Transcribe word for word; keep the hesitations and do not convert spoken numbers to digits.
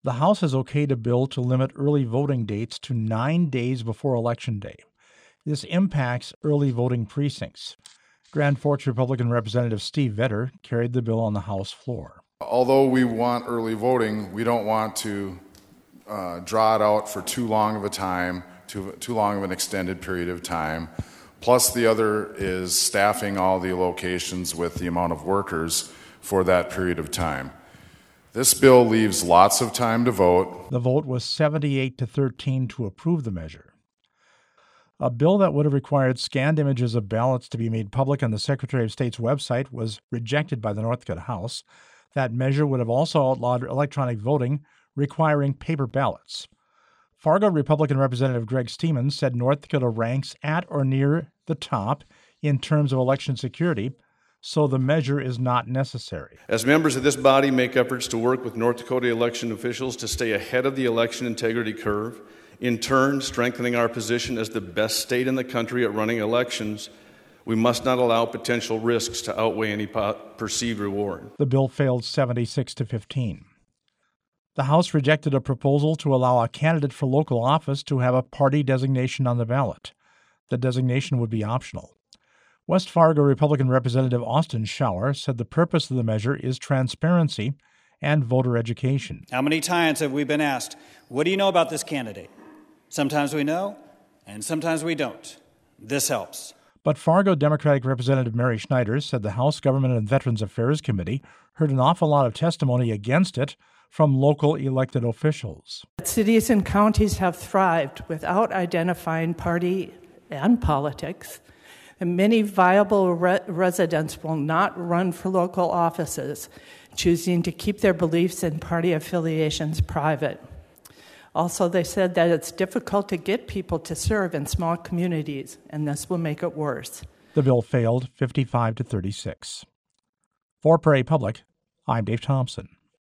The House has okayed a bill to limit early voting dates to nine days before Election Day. This impacts early voting precincts. Grand Forks Republican Representative Steve Vetter carried the bill on the House floor. Although we want early voting, we don't want to uh, draw it out for too long of a time, too, too long of an extended period of time. Plus, the other is staffing all the locations with the amount of workers for that period of time. This bill leaves lots of time to vote. The vote was seventy-eight to thirteen to approve the measure. A bill that would have required scanned images of ballots to be made public on the Secretary of State's website was rejected by the North Dakota House. That measure would have also outlawed electronic voting, requiring paper ballots. Fargo Republican Representative Greg Steemans said North Dakota ranks at or near the top in terms of election security, so the measure is not necessary. As members of this body make efforts to work with North Dakota election officials to stay ahead of the election integrity curve, in turn strengthening our position as the best state in the country at running elections, we must not allow potential risks to outweigh any po- perceived reward. The bill failed seventy-six to fifteen. The House rejected a proposal to allow a candidate for local office to have a party designation on the ballot. The designation would be optional. West Fargo Republican Representative Austin Schauer said the purpose of the measure is transparency and voter education. How many times have we been asked, what do you know about this candidate? Sometimes we know, and sometimes we don't. This helps. But Fargo Democratic Representative Mary Schneider said the House Government and Veterans Affairs Committee heard an awful lot of testimony against it from local elected officials. Cities and counties have thrived without identifying party and politics, and many viable re- residents will not run for local offices, choosing to keep their beliefs and party affiliations private. Also, they said that it's difficult to get people to serve in small communities, and this will make it worse. The bill failed fifty-five to thirty-six. For Prairie Public, I'm Dave Thompson.